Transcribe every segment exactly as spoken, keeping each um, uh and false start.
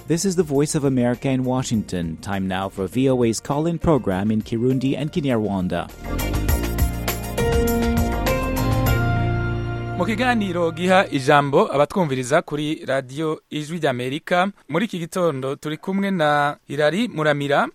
This is the Voice of America in Washington. Time now for V O A's call-in program in Kirundi and Kinyarwanda. Mu kiganiro giha ijambo abatwumviriza kuri radio Ijwi ry'Amerika, muri iki gitondo turi kumwe na Hilary Muramira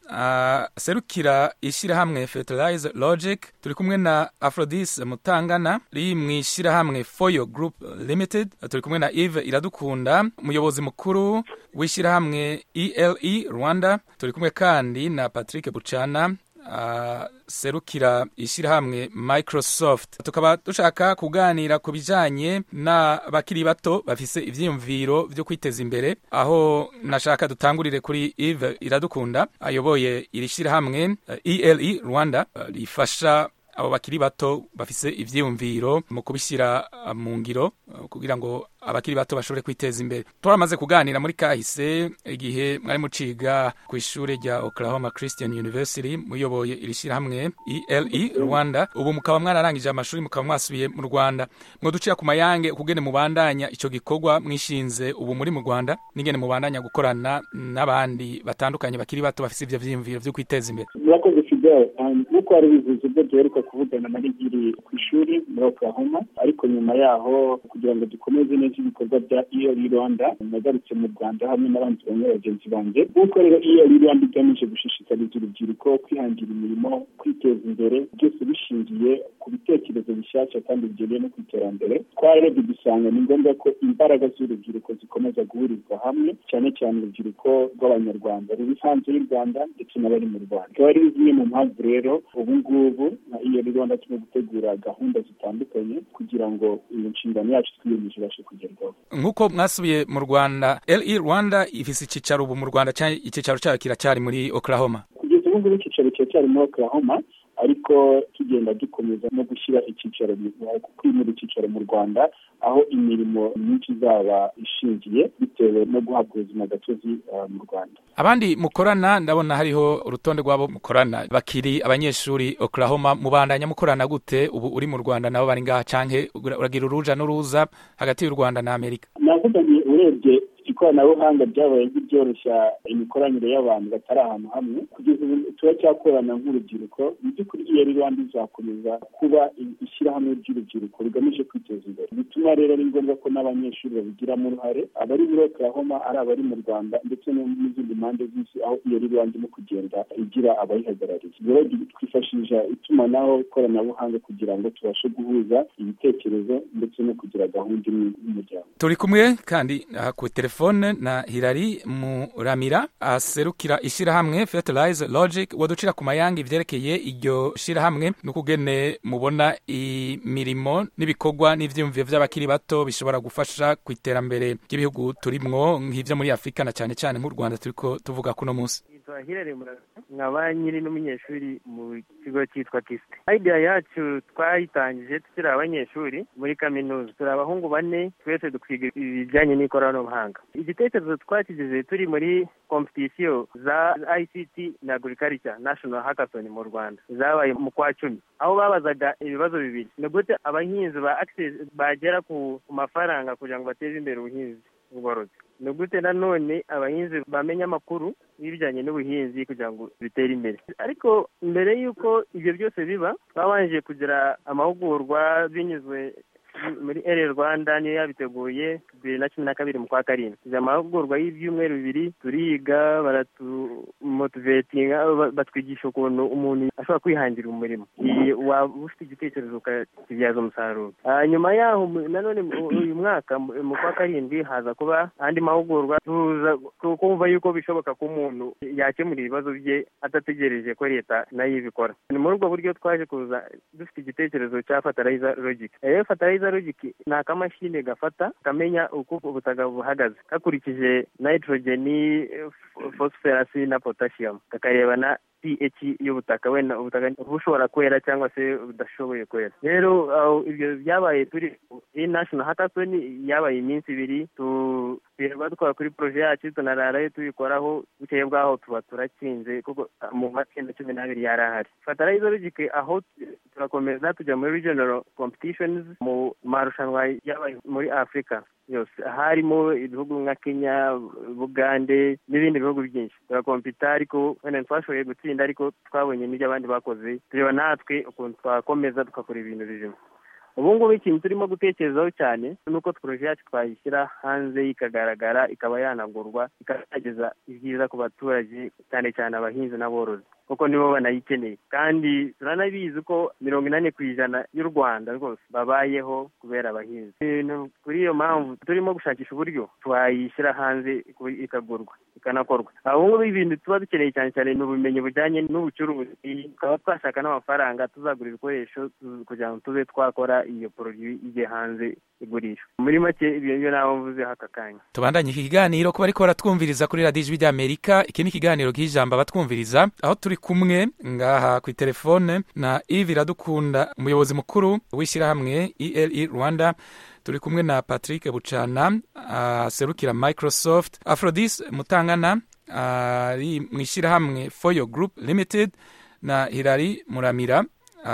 aserukira ishirahamwe Fertilizer Logic, turi kumwe na Aphrodis Mutangana ri mwishirahamwe Foyo Group Limited, turi kumwe na Yves Iradukunda umuyobozi mukuru w'ishirahamwe E L E Rwanda, turi kumwe kandi na Patrick Buchana Uh, serukira ishirahamwe Microsoft. Tukaba dushaka kuganira ku bijanye na bakiri bato bafise ivyiyumviro vyo kwiteza imbere, aho nashaka dutangurire kuri Yves Iradukunda ayoboye iri shirahamwe uh, E L E Rwanda uh, rifasha abo bakiri bato bafise ivyiyumviro mu kubishira uh, mu ngiro uh, kugira ngo abakiri bato bashobore kwiteza imbere. Turamaze kuganira muri kahise igihe mwari muciga ku ishure rya Oklahoma Christian University muyoboye irishira hamwe E L E Rwanda, ubu mukaba mwararangije amashuri mukaba mwasubiye mu Rwanda. Mwo ducira ku mayange ukugene mubandanya ico gikorwa mwishinze ubu muri mu Rwanda, ningene mubandanya gukorana n'abandi batandukanye bakiri bato bafise ivyo vyiyumviro vyo kwiteza imbere. Murakoze Fidel, nuko ari bivuze byo duheruka kuvugana na rigiri ku ishuri muri Oklahoma, ariko nyuma yaho kugira ngo dukomeze neza ibikorwa bya E L E Rwanda nagarutse mu Rwanda hamwe n'abandi bamwe bagenzi banjye. Nuko rero E L E Rwanda igamije gushishikariza urubyiruko kwihangira imirimo, kwiteza imbere, byose bishingiye ku bitekerezo bishyashya kandi bigendeye no ku iterambere. Twarebye dusanga ni ngombwa ko imbaraga z'urubyiruko zikomeza guhurizwa hamwe, cyane cyane urubyiruko rw'abanyarwanda ruri hanze y'u Rwanda ndetse n'abari mu Rwanda. Akaba ari zimwe mu mpamvu rero ubu ngubu na E L E Rwanda turimo gutegura gahunda zitandukanye kugira ngo iyo nshingano yacu twiyemeje ibashe kugerwaho. Nkuko mwasubiye mu Rwanda, E L E Rwanda ifise icicaro ubu mu Rwanda cyane icicaro cyayo kiracyari muri Oklahoma. Kugeza ubu ngubu icicaro cyacyari muri Oklahoma, ariko tugenda dukomeza no gushyira icyicaro kwimura icyicaro mu Rwanda, aho imirimo myinshi izaba ishingiye bitewe no guhabwa ubuzima gatozi uh, mu Rwanda. Abandi mukorana ndabona hariho urutonde rwabo mukorana bakiri abanyeshuri Oklahoma, mubandanya mukorana gute ubu uri mu Rwanda nabo bari ngaha canke uragira uruja n'uruza hagati y'u Rwanda na Amerika? Navuga ni urebye ikoranabuhanga ryabaye byoroshya imikoranire y'abantu batari ahantu hamwe. Kugeza ubu turacyakorana nk'urubyiruko. Mu by'ukuri E L E Rwanda izakomeza kuba ishyirahamwe ry'urubyiruko rigamije kwiteza imbere. Bituma rero ari ngombwa ko n'abanyeshuri babigiramo uruhare, abari muri Oklahoma ari abari mu Rwanda ndetse no mu zindi mpande z'isi, aho E L E Rwanda irimo kugenda igira abayihagarariye. Rero twifashisha itumanaho ikoranabuhanga kugira ngo tubashe guhuza ibitekerezo ndetse no kugira gahunda imwe y'umuryango. Turi kumwe kandi ku telefone na Hilary Muramira aserukira ishirahamwe Fertilizer Logic. Waducira ku mayange ivyerekeye iryo shirahamwe n'ukugene mubona imirimo n'ibikorwa n'ivyumviro vy'abakiri bato bishobora gufasha ku iterambere ry'ibihugu turimwo nk'ivyo muri Afrika na cyane cyane nk'u Rwanda turiko tuvuga kuno munsi. Hilary Muramira nkaba nyiri n'umunyeshuri mu kigo cyitwa K I S T. Idea yacu twayitangije tukiri abanyeshuri muri kaminuza, turi abahungu bane, twese dukwiga ibijyanye n'ikoranabuhanga. Igitekerezo twakigize turi muri competition za I C T na Agriculture National Hackathon mu Rwanda zabaye mu kwa cumi, aho babazaga ibibazo bibiri: ni gute abahinzi ba access bagera ku mafaranga kugira ngo bateze imbere ubuhinzi ubworozi, ni gute nanone abahinzi bamenya amakuru y'ibijyanye n'ubuhinzi kugira ngo bitere imbere. Ariko mbere y'uko ibyo byose biba, babanje kugira amahugurwa binyuzwe muri E L E Rwanda, niyo yabiteguye bibiri na cumi na kabiri mu kwa karindwi. Izo amahugurwa y'ibyumweru bibiri turiga, baratumotivatinga, batwigisha ukuntu umuntu ashobora kwihangira umurimo, waba ufite igitekerezo ukakibyaza umusaruro. Nyuma yaho nanone uyu mwaka mu kwa karindwi haza kuba andi mahugurwa, tuza kumva yuko bishoboka ko umuntu yakemura ibibazo bye atategereje ko leta nayo ibikora. Ni muri ubwo buryo twaje kuza dufite igitekerezo cya Fertilizer Logic. Eh Fertilizer Logic ni akamashini gafata kamenya uko ubutaka buhagaze gakurikije nitrogen, phosphorus na potassium, kakareba na pH y'ubutaka, wenda ubutaka bushobora kwera cyangwa se budashoboye kwera. Rero ibyo byabaye turi in National Hackathon, yabaye iminsi ibiri, tu birwa dukora kuri projet yacu, tunararayo tubikoraho, bukeye bwaho tuba turatsinze kuko mu matsinda cumi n'abiri yarahari. Fertilizer Logic aho turakomeza tujya muri regional competitions mu marushanwa yabaye muri Africa. yose, harimo ibihugu nka Kenya, Bugande n'ibindi bihugu byinshi turakompita, ariko wenda twashoboye gutsinda, ariko twabonye n'ibyo abandi bakoze, tureba natwe ukuntu twakomeza tukakora ibintu bizima. Ubu ngubu ikintu turimo gutekerezaho cyane nuko projet yacu twayishyira hanze ikagaragara, ikaba yanagurwa, ikageza ibyiza ku baturage, cyane cyane abahinzi n'aborozi, kuko nibo banayikeneye. Kandi turanabizi ko mirongo inani ku ijana y'u Rwanda rwose babayeho kubera abahinzi. Kuri iyo mpamvu turimo gushakisha uburyo twayishyira hanze ikagurwa, ikanakorwa. Ubu ngubu ibintu tuba dukeneye cyane cyane ni ubumenyi bujyanye n'ubucuruzi, tukaba twashaka n'amafaranga tuzagura ibikoresho kugira ngo tube twakora iyo produit ije hanze igurishwa. Muri make ibyo byo naho mvuze haka kanya. Tubandanye iki kiganiro kuba ariko baratwumviriza kuri Radio Ijwi ry'Amerika. Iki ni ikiganiro k'ijambo abatwumviriza, aho turi kumwe ngaha ku telefone na Yves Iradukunda, umuyobozi mukuru w'ishyirahamwe E L E Rwanda. Turi kumwe na Patrick Bucana aserukira Microsoft, Aphrodis Mutangana ari mu ishyirahamwe Foyo Group Limited, na Hilary Muramira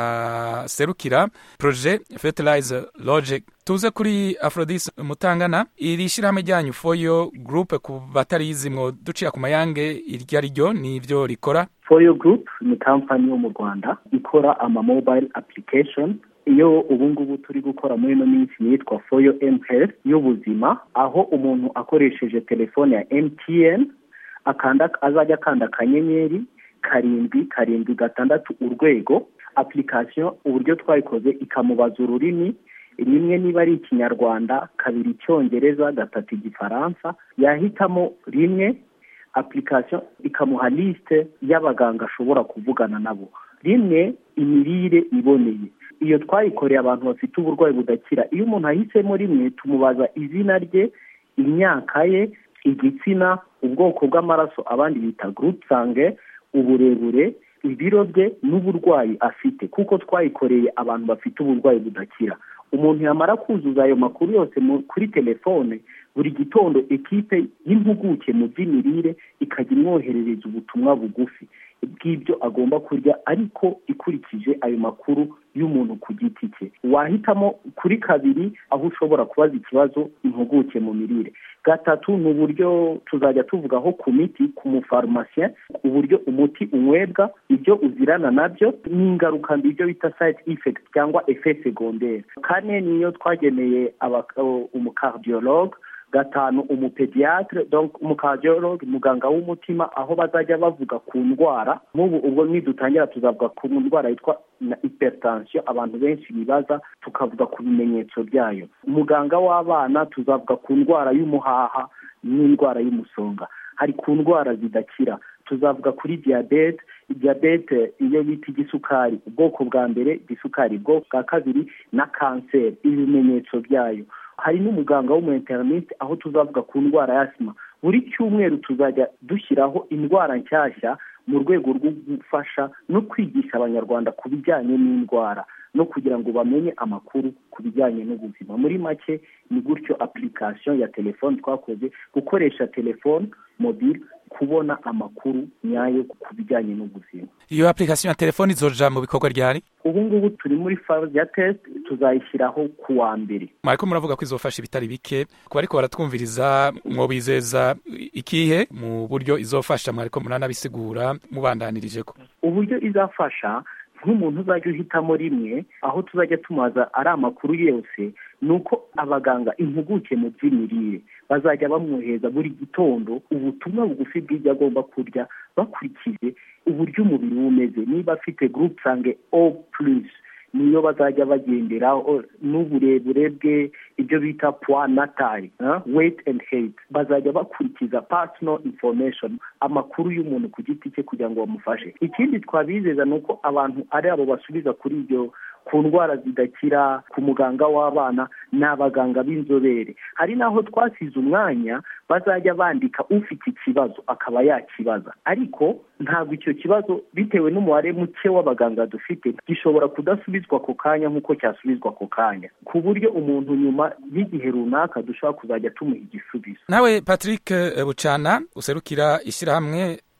aserukira projet Fertilizer Logic. Tuze kuri Aphrodis Mutangana, iri shyirahamwe ryanyu Foyo Group, ku batarizi mwo duciya ku mayange irya ryo n'ibyo rikora. Foyo Group ni company yo mu Rwanda ikora ama mobile application. Iyo ubu ngubu turi gukora muri no minsi yitwa Foyo M Health y'ubuzima, aho umuntu akoresheje telefone ya M T N akanda azajya kanda kanyenyeri karindwi karindwi gatandatu urwego, application uburyo twayikoze ikamubaza ururimi, rimwe niba ari Ikinyarwanda, kabiri Icyongereza, gatatu Igifaransa, yahitamo rimwe, application ikamuha liste y'abaganga ashobora kuvugana nabo, rimwe imirire iboneye. Iyo twayikoreye abantu bafite uburwayi budakira. Iyo umuntu ahisemo rimwe, tumubaza izina rye, imyaka ye, igitsina, ubwoko bw'amaraso abandi bita group sange, uburebure, ibiro bye n'uburwayi afite, kuko twayikoreye abantu bafite uburwayi budakira. Umuntu yamara kuzuza ayo makuru yose kuri telefone, buri gitondo ekipe y'impuguke mu by'imirire ikajya imwoherereza ubutumwa bugufi bw'ibyo agomba kurya, ariko ikurikije ayo makuru y'umuntu ku giti cye. Wahitamo kuri kabiri, aho ushobora kubaza ikibazo impuguke mu mirire. Gatatu ni uburyo tuzajya tuvugaho ku miti, ku mufarumasiye, uburyo umuti unywebwa, ibyo uzirana nabyo n'ingaruka mbi, ibyo bita side effect cyangwa effet secondaire. Kane niyo twageneye umucardiologue. Gatanu umupediatre, donc umucardiologue, muganga w'umutima, aho bazajya bavuga ku ndwara. Mubu ubwo nidutangira tuzavuga ku ndwara yitwa na hypertension abantu benshi bibaza, tukavuga ku bimenyetso byayo. Muganga w'abana tuzavuga ku ndwara y'umuhaha n'indwara y'umusonga. Hari ku ndwara zidakira tuzavuga kuri diabete, diabete iyo bita igisukari, ubwoko bwa mbere igisukari, ubwoko bwa kabiri na cancer, ibimenyetso byayo. Hari n'umuganga w'umuinterniste, aho tuzavuga ku ndwara ya asima. Buri cyumweru tuzajya dushyiraho indwara nshyashya mu rwego rwo gufasha no kwigisha abanyarwanda ku bijyanye n'indwara no kugira ngo bamenye amakuru ku bijyanye n'ubuzima. Muri make ni gutyo application ya telefone twakoze, gukoresha telefone mobile kubona amakuru nyayo ku bijyanye n'ubuzima. Iyo application ya telefone izoja mu bikorwa ryari? Ubu ngubu turi muri phase ya test, tuzayishyiraho ku wa mbere. Mariko muravuga ko izofasha ibitari bike, kuba ariko baratwumviriza, mwobizeza ikihe mu buryo izofasha? Mwariko muranabisigura mubandanirije ko uburyo izafasha nk'umuntu uzajya uhitamo rimwe, aho tuzajya tumaza ari amakuru yose, nuko abaganga impuguke mu by'imirire bazajya bamwohereza buri gitondo ubutumwa bugufi bw'ibyo agomba kurya, bakurikije uburyo umubiri umeze. Niba afite group sange O plus, niyo bazajya bagendera, n'uburebure bwe, ibyo bita poids natal, weight and height. Bazajya bakurikiza personal information, amakuru y'umuntu ku giti cye, kugira ngo bamufashe. Ikindi twabizeza nuko abantu ari abo basubiza kuri ibyo ku ndwara zidakira, ku muganga w'abana n'abaganga b'inzobere. Hari naho twasize umwanya bazajya bandika ufite ikibazo akaba yakibaza, ariko ntabwo icyo kibazo bitewe n'umubare muke w'abaganga dufite gishobora kudasubizwa ako kanya nk'uko cyasubizwa ako kanya, ku buryo umuntu nyuma y'igihe runaka dushobora kuzajya tumuha igisubizo. Nawe Patrick Bucana userukira ishyirahamwe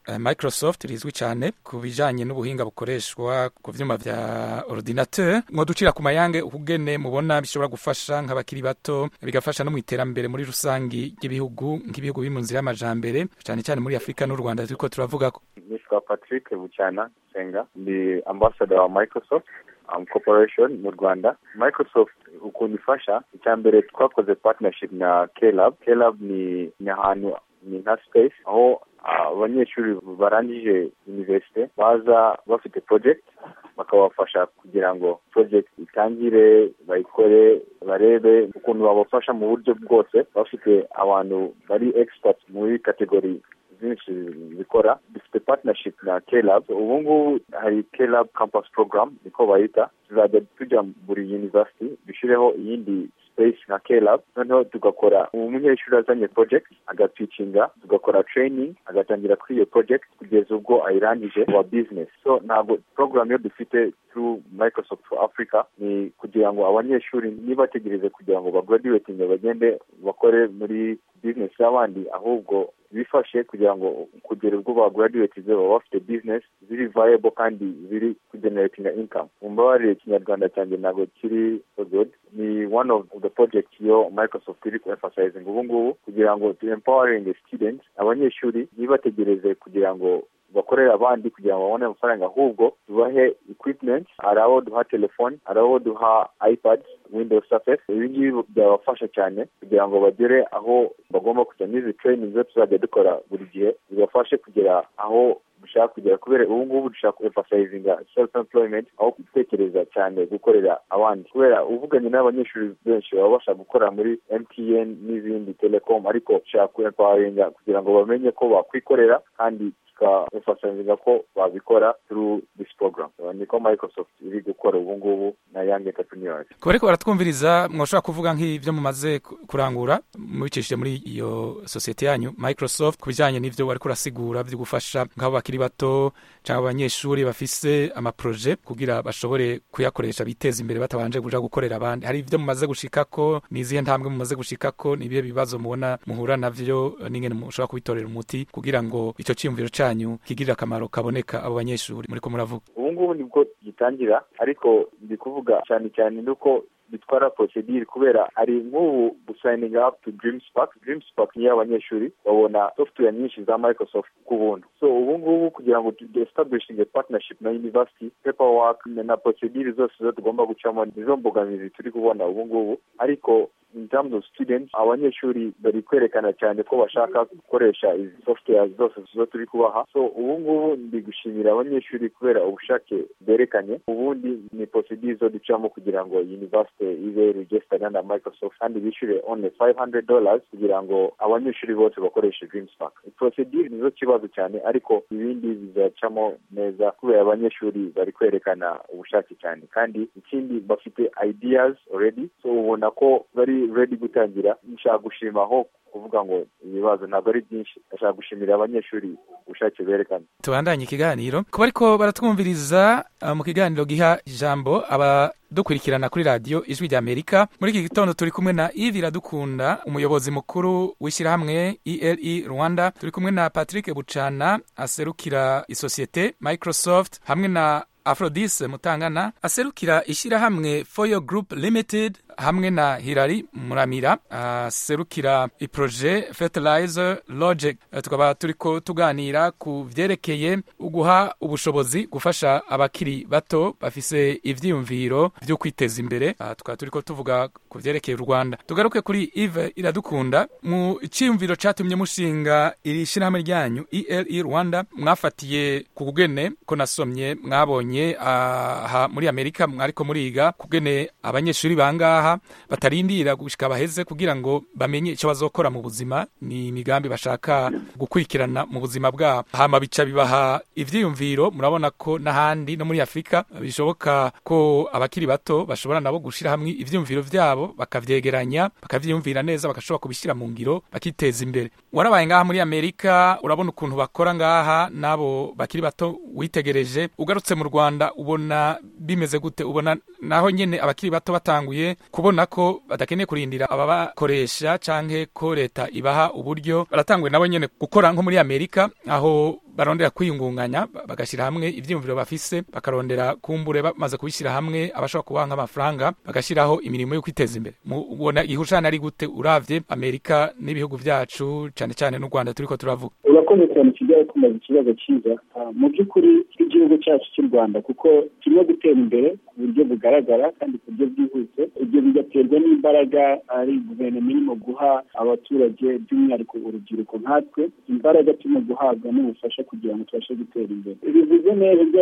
uh, Microsoft rizwi cyane ku bijanye n'ubuhinga bukoreshwa ku vyuma vya ordinateur. Mwoducira ku mayange ukugene mubona bishobora gufasha nk'abakiri bato, bigafasha no mu iterambere muri rusangi ry'ibihugu nk'ibihugu biri mu nzira y'amajambere cyane cyane muri Afrika n'u Rwanda turiko turavuga ko. Nitwa Patrick Buchana Senga, ndi ambassador wa Microsoft um, Corporation mu Rwanda. Microsoft ukuntu ifasha, icyambere twakoze partnership na K-Lab. K-Lab ni ni ahantu ni nka space aho abanyeshuri uh, barangije university baza bafite project bakabafasha kugira ngo project itangire, bayikore, barebe ukuntu babafasha mu buryo bwose. Bafite abantu bari experts muri category zinshi zikora. Dufite partnership na K-Lab. Ubu ngubu hari K-Lab campus program niko bayita. Tuzajya tujya buri university dushireho iyindi space na K-Lab, noneho tugakora umunyeshuri azanye project agatwicinga, tugakora training, agatangira kuri iyo project kugeza ubwo ayirangije wa business. So ntabwo program yo dufite through Microsoft for Africa ni kugira ngo abanyeshuri nibategereze kugira ngo bagraduating bagende bakore muri business y'abandi, ahubwo bifashe kugira ngo kugera ubwo ba graduate baba bafite business ziri viable kandi ziri generating income. Umbabarire Kinyarwanda cyanjye ntabwo kiri so good. Ni one of the projects yo Microsoft iri emphasizing ubu ngubu kugira ngo to empowering the students, abanyeshuri nibategereze kugira ngo bakorera abandi kugira ngo babone amafaranga, ahubwo tubahe equipment, araho duha telefone, araho duha iPad, Windows Surface. Ibi ngibi byabafasha cyane kugira ngo bagere aho bagomba kujya. N'izi training zo tuzajya dukora buri gihe zibafashe kugera aho dushaka kugera, kubera ubu ngubu dushaka emphasizing self employment aho gutekereza cyane gukorera abandi. Kubera uvuganye n'abanyeshuri benshi baba bashaka gukora muri M T N n'izindi telecom, ariko dushaka empoweringa kugira ngo bamenye ko bakwikorera kandi emphasizing ko babikora through this program. So, niko Microsoft iri gukora ubu ngubu na young entrepreneurs. Kubariko baratwumviriza, mwoshobora kuvuga nk'ivyo mumaze kurangura mubicishije muri iyo societe yanyu Microsoft kubijanye n'ivyo wari kurasigura byo gufasha nk'abo bakiri bato cyangwa abanyeshuri bafise ama projet kugira bashobore kuyakoresha biteza imbere batabanje kuja gukorera abandi. Hari ivyo mumaze gushikako, nizihe ntambwe mumaze gushikako, nibiye bibazo mubona muhura navyo, n'ingene mushobora kubitorera umuti kugira ngo ico cyumviro cyanyu kigirira akamaro kaboneka abo banyeshuri muri ko muravuga. Ubu ngubu nibwo gitangira, ariko ndi kuvuga cyane cyane nuko bitwara procedure, kubera ari nk'ubu signing up to DreamSpark. DreamSpark ni abanyeshuri babona software nyinshi za Microsoft ku buntu. So ubu ngubu kugira ngo tu establishing a partnership na university, paperwork na procedure zose zo tugomba gucamo nizo mbogamizi turi kubona ubu ngubu. Ariko in terms of students, abanyeshuri bari kwerekana cyane ko bashaka gukoresha izi software zose zo turi kubaha. So ubu ngubu ndi gushimira abanyeshuri kubera ubushake berekanye. Ubundi ni procedure zo ducamo kugira ngo university ibe registered na Microsoft kandi bishyure only five hundred dollars kugira ngo abanyeshuri bose bakoreshe DreamSpark. Procedure nizo kibazo cyane, ariko ibindi bizacamo neza kubera abanyeshuri bari kwerekana ubushake cyane, kandi ikindi bafite ideas already. So ubona ko bari ready gutangira. Nshaka gushima aho kuvuga ngo ibibazo ntabwo ari byinshi, ndashaka gushimira abanyeshuri ubushake berekana. Tubandanye ikiganiro kuba ariko baratwumviriza uh, mu kiganiro giha ijambo aba dukurikirana kuri radio Ijwi ry'Amerika. Muri iki gitondo turi kumwe na Yves Iradukunda, umuyobozi mukuru w'ishyirahamwe E L E Rwanda. Turi kumwe na Patrick Buchana aserukira isosiyete Microsoft, hamwe na Aphrodis Mutangana aserukira ishyirahamwe For Your Group Limited, hamwe na Hilary Muramira aserukira iproje Fertilizer Logic. Tukaba turiko tuganira ku vyerekeye uguha ubushobozi gufasha abakiri bato bafise ivyiyumviro byo kwiteza imbere. Tukaba turiko tuvuga ku vyerekeye u Rwanda. Tugaruke kuri Yves Iradukunda, mu cyiyumviro cyatumye mushinga iri shyirahamwe ryanyu E L E Rwanda. Mwafatiye ku kugene ko nasomye mwabonye aha muri Amerika mwariko muriga kugene abanyeshuri bangaha batarindira gushika baheze kugira ngo bamenye icyo bazokora mu buzima, ni imigambi bashaka gukurikirana mu buzima bwabo. Hama bica bibaha ivyiyumviro. Murabona ko n'ahandi no muri Afrika bishoboka ko abakiri bato bashobora nabo gushira hamwe ivyiyumviro vyabo bakavyegeranya, bakavyiyumvira neza, bakashobora kubishira mu ngiro, bakiteza imbere. Warabaye ngaha muri Amerika, urabona ukuntu bakora ngaha nabo bakiri bato, witegereje ugarutse mu Rwanda ubona bimeze gute? Ubona naho nyene abakiri bato batanguye kubona ko badakeneye kurindira ababakoresha canke ko leta ibaha uburyo, baratanguye nabo nyene gukora nko muri Amerika aho barondera kwiyungunganya bagashyira hamwe ivyiyumviro bafise bakarondera kumbure bamaze kubishyira hamwe abashobora kubaha nk'amafaranga bagashyiraho imirimo yo kwiteza imbere. Mubona ihushana ari gute uravye Amerika n'ibihugu vyacu cyane cyane n'u Rwanda turiko turavuga? Urakoze cyane kigira kumaza ikibazo cyiza. Mu by'ukuri igihugu cyacu cy'u Rwanda kuko kirimo gutera imbere ku buryo bugaragara kandi ku buryo bwihuse, ibyo bigaterwa n'imbaraga ari guverinoma irimo guha abaturage by'umwihariko urubyiruko nkatwe, imbaraga turimo guhabwa n'ubufasha kugira ngo tubashe gutera imbere. Bivuze neza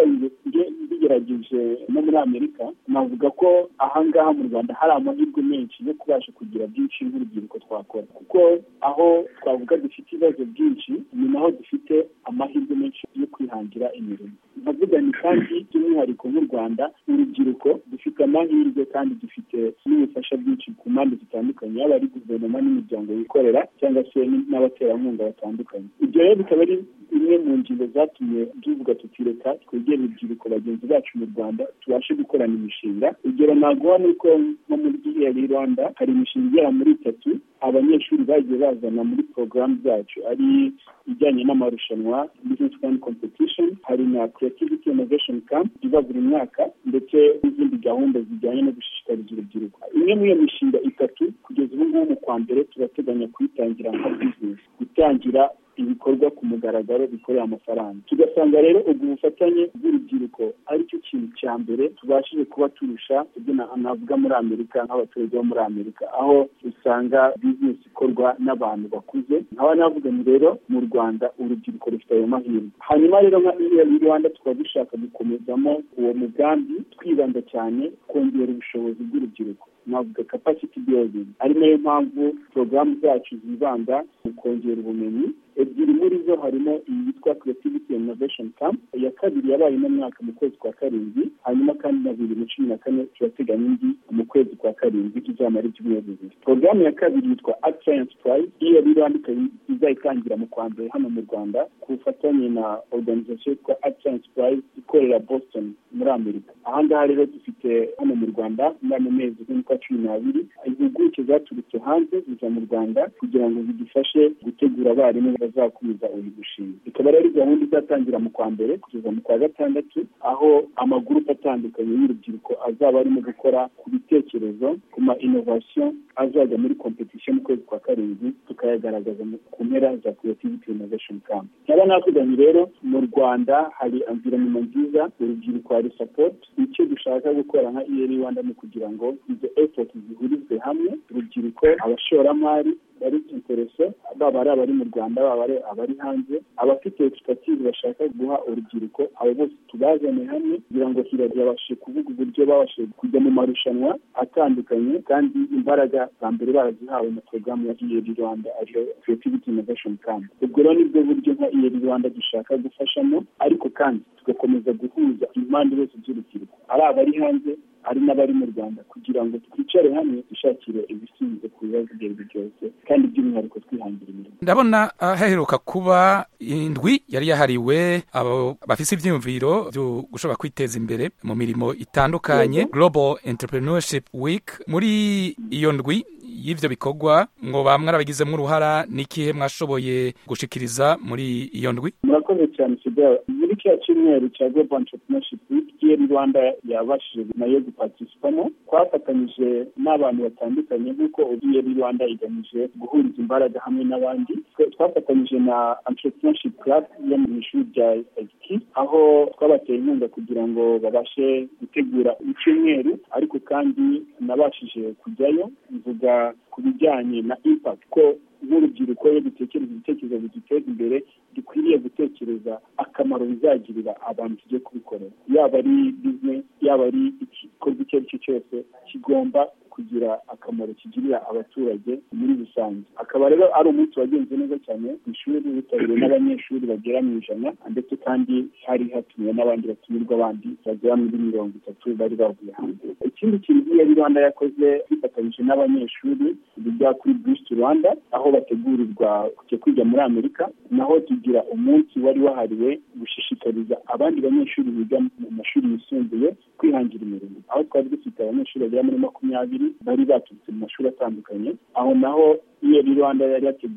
bigerageje no muri Amerika, navuga ko ahangaha mu Rwanda hari amahirwe menshi yo kubasha kugira byinshi nk'urubyiruko twakora, kuko aho twavuga dufite ibibazo byinshi ni naho dufite amahirwe menshi yo kwihangira imirimo. Ndavuga ni kandi by'umwihariko nk'u Rwanda urubyiruko dufite amahirwe kandi dufite n'ubufasha bwinshi ku mpande zitandukanye, yaba ari guverinoma n'imiryango yikorera cyangwa se n'abaterankunga batandukanye. Ibyo rero bikaba ari imwe mu ngingo zatumye tuvuga tuti reka twegere urubyiruko bagenzi bacu mu Rwanda tubashe gukorana imishinga. Urugero naguha ni uko nko muri E A R Rwanda hari imishinga igera muri itatu abanyeshuri bagiye bazana muri porogaramu zacu, ari ijyanye n'amarushanwa business plan competition, hari na creativity innovation camp iba buri mwaka, ndetse n'izindi gahunda zijyanye no gushishikariza urubyiruko. Imwe muri iyo mishinga itatu kugeza ubu ngubu mu kwa mbere turateganya kuyitangira nka business, gutangira ibikorwa ku mugaragaro bikorera amafaranga. Tugasanga rero ubwo bufatanye bw'urubyiruko ari cyo kintu cya mbere tubashije kuba turusha ibyo navuga muri Amerika nk'abaturage bo muri Amerika, aho usanga business ikorwa n'abantu bakuze. nkaba navuga ni rero mu Rwanda urubyiruko rufite ayo mahirwe. Hanyuma rero nka E A R Rwanda tukaba dushaka gukomezamo uwo mugambi twibanda cyane kongera ubushobozi bw'urubyiruko, navuga capacity building, ari nayo mpamvu porogaramu zacu zibanda mu kongera ubumenyi. Ebyiri muri zo harimo iyi yitwa Creativity Innovation Camp, iya kabiri yabaye mu mwaka mu kwezi kwa karindwi, hanyuma kandi na bibiri na cumi na kane turateganya indi mu kwezi kwa karindwi tuzamara ibyumweru bibiri. Porogaramu ya kabiri yitwa Art Science Prize, iyo Rwanda izayitangira mu kwa mbere hano mu Rwanda ku bufatanye na organization yitwa Art Science Prize ikorera Boston muri Amerika. Aha ngaha rero dufite hano mu Rwanda mu mezi y'ukwa cumi n'abiri impuguke zaturutse hanze ziza mu Rwanda kugira ngo zidufashe gutegura abarimu bazakomeza uyu mushinga. Ikaba rero gahunda izatangira mu kwa mbere kugeza mu kwa gatandatu, aho amagurupe atandukanye y'urubyiruko azaba arimo gukora ku bitekerezo ku ma innovation azajya muri competition mu kwezi kwa karindwi tukayagaragaza ku mpera za Creativity Innovation Camp. Nkaba nakuganye rero mu Rwanda hari environment nziza, urubyiruko hari support. Icyo dushaka gukora nka E A R Rwanda ni kugira ngo izo effort zihurizwe hamwe, urubyiruko, abashoramari bari interese, baba ari abari mu Rwanda baba ari abari hanze, abafite expertise bashaka guha urubyiruko, abo bose tubazane hamwe kugira ngo hirabashe kuvuga uburyo babashe kujya mu marushanwa atandukanye, kandi imbaraga za mbere barazihawe na programu ya E A R Rwanda ariyo Creativity Innovation Camp. Ubwo rero nibwo buryo nka E A R Rwanda dushaka gufashamo, ariko kandi tugakomeza guhuza impande zose z'urubyiruko, ari abari hanze ari n'abari mu Rwanda, kugira ngo twicare hamwe dushakire ibisubizo ku bibazo byose byose, kandi by'umwihariko twihangira imirimo. Ndabona haheruka kuba indwi yari yahariwe abo bafise ivyiyumviro byo gushobora kwiteza imbere mu mirimo itandukanye, Global Entrepreneurship Week. Muri iyo ndwi y'ivyo bikorwa ngo bamwe arabigizemo uruhara, n'ikihe mwashoboye gushikiriza muri iyo ndwi? Murakoze cyane Fidel. Muri cya cyumweru cya Global Entrepreneurship Week E A R Rwanda yabashije nayo guparticipamo, twafatanyije n'abantu batandukanye nk'uko E A R Rwanda igamije guhuriza imbaraga hamwe n'abandi. Twafatanyije na Entrepreneurship Club yo mu ishuri rya I T, aho twabateye inkunga kugira ngo babashe gutegura icyumweru, ariko kandi nabashije kujyayo mvuga ku bijyanye na impact ko nk'urubyiruko iyo dutekereza ibitekerezo biduteza imbere dukwiriye gutekereza akamaro bizagirira abantu tugiye kubikorera, yaba ari business, yaba ari igikorwa icyo ari cyo cyose kigomba kugira akamaro kigirira abaturage muri rusange. Akaba rero ari umunsi wagenze neza cyane ku ishuri, witabiriwe n'abanyeshuri bagera mu ijana, ndetse kandi hari hatumiwe n'abandi batumirwa abandi bagera muri mirongo itatu bari bavuye hanze. Ikindi kintu E A R Rwanda yakoze bifatanyije n'abanyeshuri bijya kuri Boost Rwanda, aho bategurirwa kujya kwiga muri Amerika, naho tugira umunsi wari wahariwe gushishikariza abandi banyeshuri biga mu mashuri yisumbuye kwihangira imirimo, aho twari dufite abanyeshuri bagera muri makumyabiri bari baturutse mu mashuri atandukanye. Aho naho E A R Rwanda yari yateguye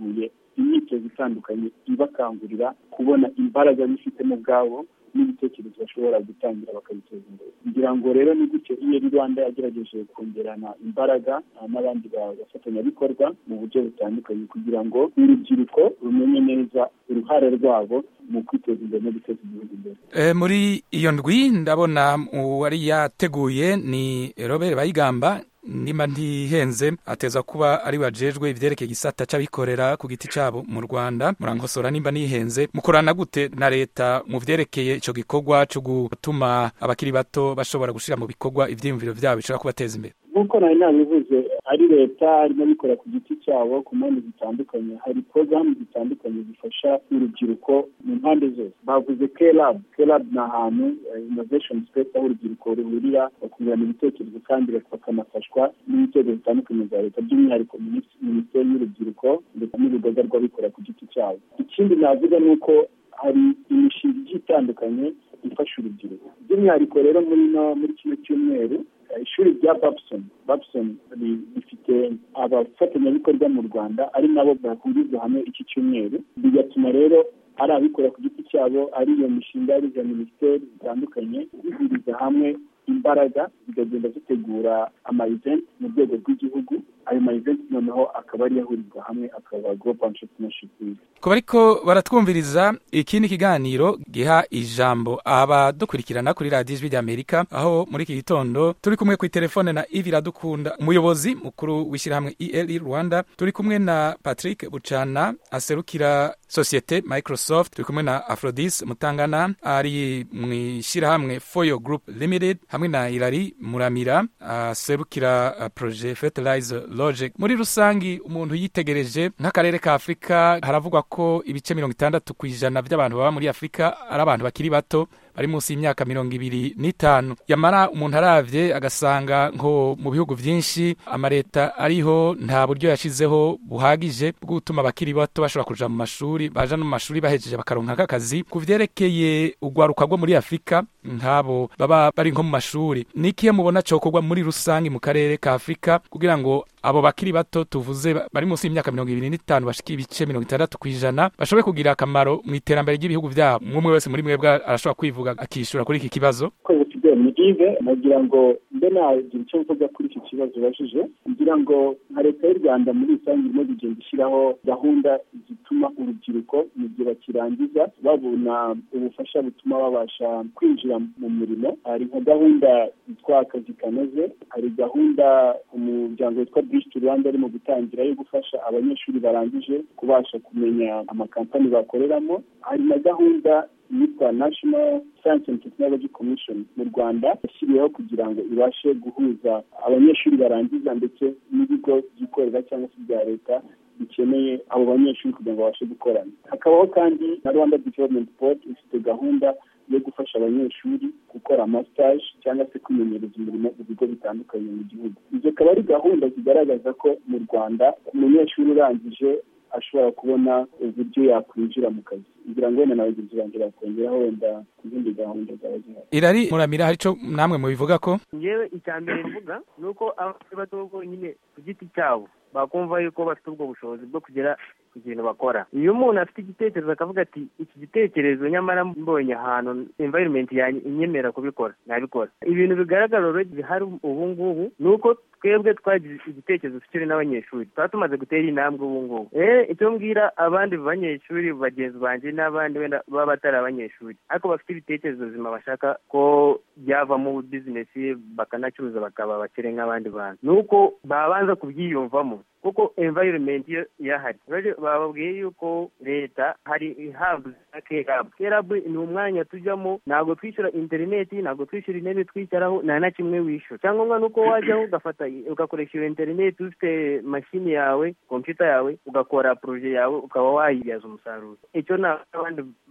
imyitozo itandukanye ibakangurira kubona imbaraga bifitemo ubwabo n'ibitekerezo bashobora gutangira bakabiteza imbere. Kugira ngo rero ni gutyo I R Rwanda yagerageje kongerana imbaraga n'abandi bafatanyabikorwa mu buryo butandukanye kugira ngo urubyiruko rumenye neza uruhare rwabo mu kwiteza imbere no guteza igihugu imbere. E, muri iyo ndwi ndabona uwari yateguye ni Robert Bayigamba, nima ntihenze ateza kuba ari wajejwe ivyerekeye gisata c'abikorera ku giti cabo mu Rwanda. Murankosora nimba nihenze, mukorana gute na leta mu vyerekeye ico gikorwa cyo gutuma abakiri bato bashobora gushira mu bikorwa ivyiyumviro vyabo bishobora kubateza imbere? Nk'uko nari nabivuze, ari leta arimo bikora ku giti cyabo ku mpande zitandukanye. Hari porogaramu zitandukanye zifasha urubyiruko mu mpande zose. Bavuze K-Lab. K-Lab ni ahantu innovation space aho urubyiruko ruhurira bakungurana ibitekerezo kandi bakanafashwa n'ibitekerezo bitandukanye za leta, by'umwihariko minisiteri y'urubyiruko ndetse n'urugaga rw'abikora ku giti cyabo. Ikindi navuga ni uko hari imishinga itandukanye ifasha urubyiruko, by'umwihariko rero muri no muri kino cyumweru ishuri rya Babson Babson rifite abafatanyabikorwa mu Rwanda ari nabo bahuriza hamwe iki cyumweru, bigatuma rero ari abikora ku giti cyabo, ari iyo mishinga ari za minisiteri zitandukanye bihuriza hamwe imbaraga zikagenda zitegura ama event mu rwego rw'igihugu. Ayo ma event noneho akaba ari yahurizwa hamwe akaba Global Entrepreneurship Week. Kuba ariko baratwumviriza, iki ni ikiganiro giha ijambo abadukurikirana kuri radiyo Ijwi ry'Amerika, aho muri iki gitondo turi kumwe ku telefone na Yves Iradukunda, umuyobozi mukuru w'ishyirahamwe I R Rwanda. Turi kumwe na Patrick Bucana aserukira sosiyete Microsoft. Turi kumwe na Aphrodis Mutangana ari mu ishyirahamwe Foyo Group Limited, hamwe na Hilary Muramira aserukira uh, projet Fertilizer Logic. Muri rusangi umuntu yitegereje nk'akarere ka Afrika, haravugwa ko ibice mirongo itandatu kw'ijana by'abantu baba muri Afrika ari abantu bakiri bato bari munsi y'imyaka mirongo ibiri n'itanu. Yamara umuntu aravye agasanga nko mu bihugu vyinshi amareta ariho nta buryo yashizeho buhagije bwo gutuma abakiri bato bashobora kuja mu mashuri, baja no mu mashuri bahejeje bakaronka akazi. Kuvyerekeye ugwaruka rwo muri Afrika nkabo baba bari nko mu mashuri, nikiye mubona cokorwa muri rusangi mu karere ka Afrika kugira ngo abo bakiri bato tuvuze bari munsi y'imyaka mirongo ibiri n'itanu bashika ibice mirongo itandatu kw'ijana bashobore kugira akamaro mu iterambere ry'ibihugu vyabo? Umwe wese muri mwebwe arashobora kwivuga akishura kuri iki kibazo. Nigive nagira ngo mbe nagira icyo mvuga kuri iki kibazo bashije, ngira ngo nka leta y'u Rwanda muri rusange irimo kugenda ishyiraho gahunda zituma urubyiruko mu gihe bakirangiza babona ubufasha butuma babasha kwinjira mu murimo. Hari nka gahunda yitwa akazi kanoze, hari gahunda umuryango witwa Bridge to Rwanda arimo gutangira yo gufasha abanyeshuri barangije kubasha kumenya amakampani bakoreramo. Hari na gahunda yitwa National Science and Technology Commission mu Rwanda yashyiriweho kugira ngo ibashe guhuza abanyeshuri barangiza ndetse n'ibigo byikorera cyangwa se bya leta bikeneye abo banyeshuri kugira ngo babashe gukorana. Hakabaho kandi na Rwanda Development Board ifite gahunda yo gufasha abanyeshuri gukora amastage cyangwa se kwimenyereza umurimo mu bigo bitandukanye mu gihugu. Izo akaba ari gahunda zigaragaza ko mu Rwanda umunyeshuri urangije ashobora kubona uburyo yakwinjira mu kazi. Ngira ngo wenda n'abagenzi banjye bakongeraho wenda izindi gahunda zaba zihari. Hilary Muramira, hari ico namwe mubivuga ko? Ngewe icyambere mvuga nuko abakiri bato bonyine ku giti cyabo bakumva yuko bafite ubwo bushobozi bwo kugera ku kintu bakora. Iyo umuntu afite igitekerezo akavuga ati iki gitekerezo nyamara mbonye ahantu environment yanjye inyemera kubikora, nabikora. Ibintu bigaragara rero bihari ubu ngubu nuko twebwe twagize igitekerezo tukiri n'abanyeshuri, tuba tumaze gutera intambwe ubu ngubu. Eh icyo mbwira abandi banyeshuri bagenzi banjye n'abandi wenda baba batari abanyeshuri ariko bafite ibitekerezo bizima bashaka ko byava mu business bakanacuruza bakaba bakire nk'abandi bantu, nuko babanza kubyiyumvamo kuko environment yahari. Bababwiye yuko leta hari ihabwa K-Lab. K-Lab ni umwanya tujyamo, ntabwo twishyura interineti, ntabwo twishyura intebe twicaraho, nta na kimwe wishyura. Cyangwa nuko wajyaho ugafata ugakoresha iyo interineti ufite mashini yawe, computer yawe, ugakora projet yawe ukaba wayibyaza umusaruro. Icyo n'abandi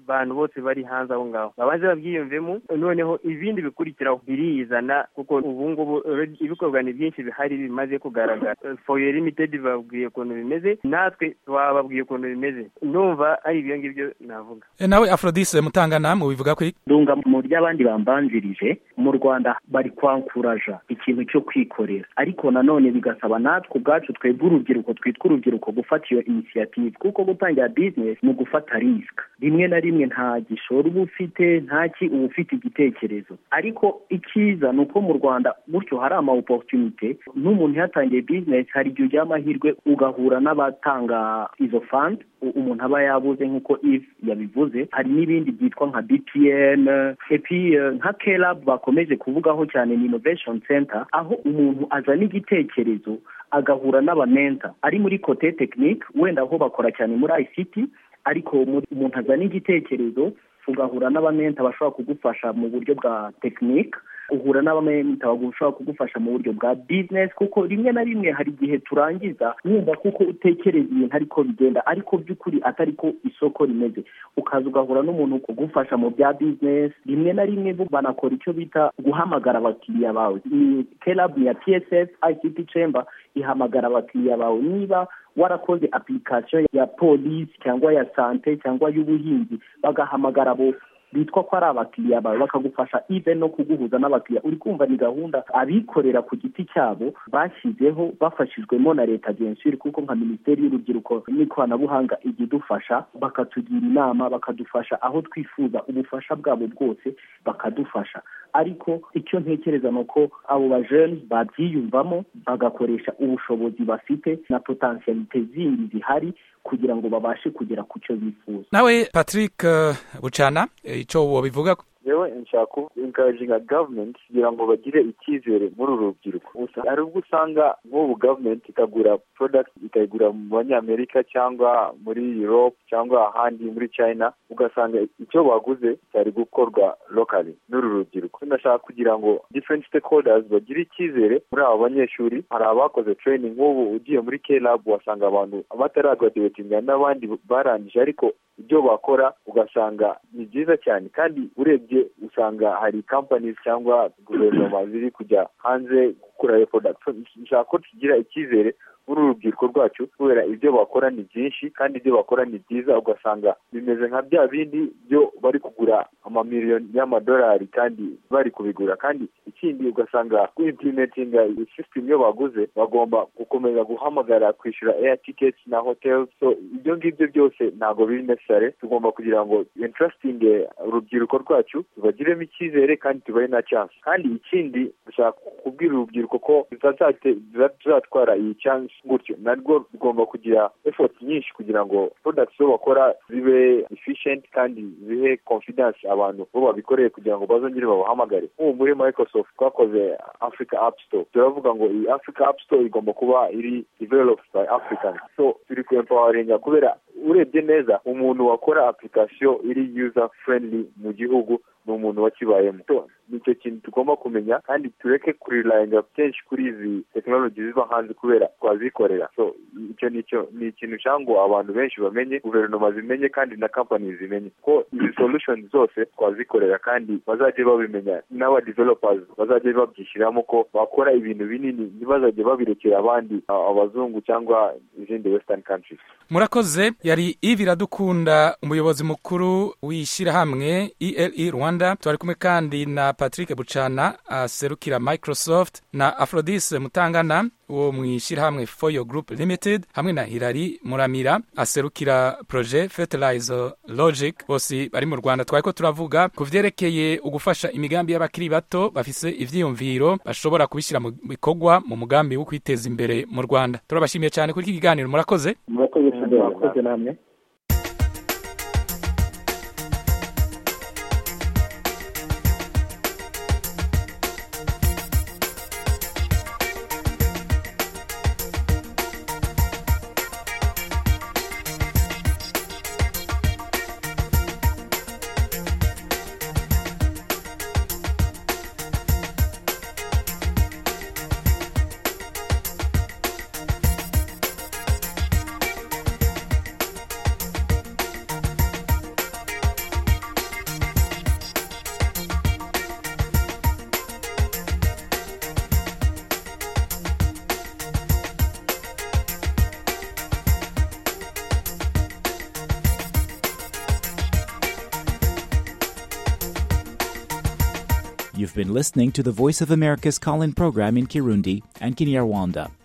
bantu bose bari hanze aho ngaho babaze babyiyumvemo noneho ibindi bikurikiraho biriyizana kuko ubu ngubu ibikorwa ni byinshi bihari bimaze kugaragara. For your limited babwiye ukuntu bimeze natwe twababwiye ukuntu bimeze ndumva ari ibyo ngibyo navuga. E nawe Aphrodise Mutangana mu bivuga ko ndunga mu ry'abandi bambanzirije mu Rwanda bari kwankuraja ikintu cyo kwikorera ariko nanone bigasaba natwe ubwacu twebwe urubyiruko twitwa urubyiruko gufata iyo initiative kuko gutangira business mu gufata risk rimwe na rimwe nta gishoro uba ufite ntaki uba ufite igitekerezo ariko ikiza ni uko mu Rwanda buryo hari ama opportunity n'umuntu yatangiye business hari igihe ujya amahirwe ugahura n'abatanga izo fund umuntu aba yabuze nk'uko Eve yabivuze hari n'ibindi byitwa nka B P N epi nka K-Lab bakomeje kuvugaho cyane ni Innovation Center aho umuntu azana igitekerezo agahura n'abamenta ari muri côté technique wenda aho bakora cyane muri I C T ariko umuntu azana igitekerezo ugahura n'abamenta bashobora kugufasha mu buryo bwa technique uhura n'abamenta bagufasha kugufasha mu buryo bwa business kuko rimwe na rimwe hari igihe turangiza mwumva kuko utekereza ibintu ariko bigenda ariko by'ukuri atari ko isoko rimeze ukaza ugahura n'umuntu kugufasha mu bya business rimwe na rimwe banakora icyo bita guhamagara abakiriya bawe. K-Lab ya P S F I C T Chamber ihamagara abakiriya bawe niba warakoze application ya police cyangwa ya sante cyangwa y'ubuhinzi bagahamagara abo bitwa ko ari abakiriya bawe bakagufasha even no kuguhuza n'abakiriya uri kumva ni gahunda abikorera ku giti cyabo bashyizeho bafashijwemo na leta gensuri kuko nka Minisiteri y'Urubyiruko n'Ikoranabuhanga igidufasha bakatugira inama bakadufasha aho twifuza ubufasha bwabo bwose bakadufasha ariko icyo ntekereza nuko abo bajene babyiyumvamo bagakoresha ubushobozi bafite na potentialite zindi zihari kugira ngo babashe kugera ku cyo bifuza. Nawe Patrick uh, Bucana icyo wo bivuga yewe nshaka encouraging a government kugira ngo bagire icyizere muri uru rubyiruko. Hari ubwo usanga nk'ubu government ikagura product ikayigura mu Banyamerika cyangwa muri Europe cyangwa ahandi muri China ugasanga icyo baguze cyari gukorwa locally n'uru rubyiruko. Ndashaka kugira ngo different stakeholders bagire icyizere muri abo banyeshuri. Hari abakoze training nk'ubu ugiye muri K-Lab wasanga abantu abataragraduatinga n'abandi barangije ariko ibyo bakora ugasanga ni byiza cyane kandi urebye usanga hari companies cyangwa guverinoma ziri kujya hanze gukora iyo product. Nshaka ko tugira icyizere muri urubyiruko rwacu kubera ibyo bakora ni byinshi kandi ibyo bakora ni byiza ugasanga bimeze nka bya bindi byo bari kugura amamiliyoni y'amadolari kandi bari kubigura kandi ikindi ugasanga implementinga system yo baguze bagomba gukomeza guhamagara kwishyura air tickets na hotels. So ibyo ngibyo byose ntago biri necessary. Tugomba kugira ngo interesting urubyiruko rwacu tubagiremo icyizere kandi tubahe na chance. Kandi ikindi dushaka kubwira urubyiruko ko bizatwara iyi chance gutyo narwo rugomba kugira effort nyinshi kugira ngo products zo bakora zibe efficient kandi zihe confidence abantu bo babikoreye kugira ngo bazongere babahamagare. Ubu muri Microsoft twakoze Africa App Store turavuga ngo iyi Africa App Store igomba kuba iri developed by Africans. So turi ku empowering kubera urebye neza umuntu wakora application iri user friendly mu gihugu ni umuntu wakibayemo. So nicyo kintu tugomba kumenya kandi tureke kurilayinga kenshi kuri izi technology ziva hanze kubera twazikorera. So icyo nicyo ni ikintu cyango abantu benshi bamenye, guverinoma zimenye kandi na companies zimenye ko izi solutions zose twazikorera kandi bazajye babimenya n'aba developers bazajye babyishyiramo ko bakora ibintu binini ntibazajye babirekera abandi abazungu cyangwa izindi western countries. Murakoze. Yari Yves Iradukunda umuyobozi mukuru w'ishyirahamwe E L E Rwanda. Twari kumwe kandi na Patrick Bucana aserukira Microsoft na Aphrodise Mutangana wo mwishyirahamwe For Your Group Limited hamwe na Hilary Muramira aserukira projet Fertilizer Logic. Bose bari mu Rwanda. Twariko turavuga ku vyerekeye ugufasha imigambi y'abakiri bato bafise ivyiyumviro bashobora kubishyira mu bikorwa mu mugambi wo kwiteza imbere mu Rwanda. Turabashimiye cyane kuri iki kiganiro. Murakoze. Murakoze murakoze namwe. You've been listening to the Voice of America's call-in program in Kirundi and Kinyarwanda.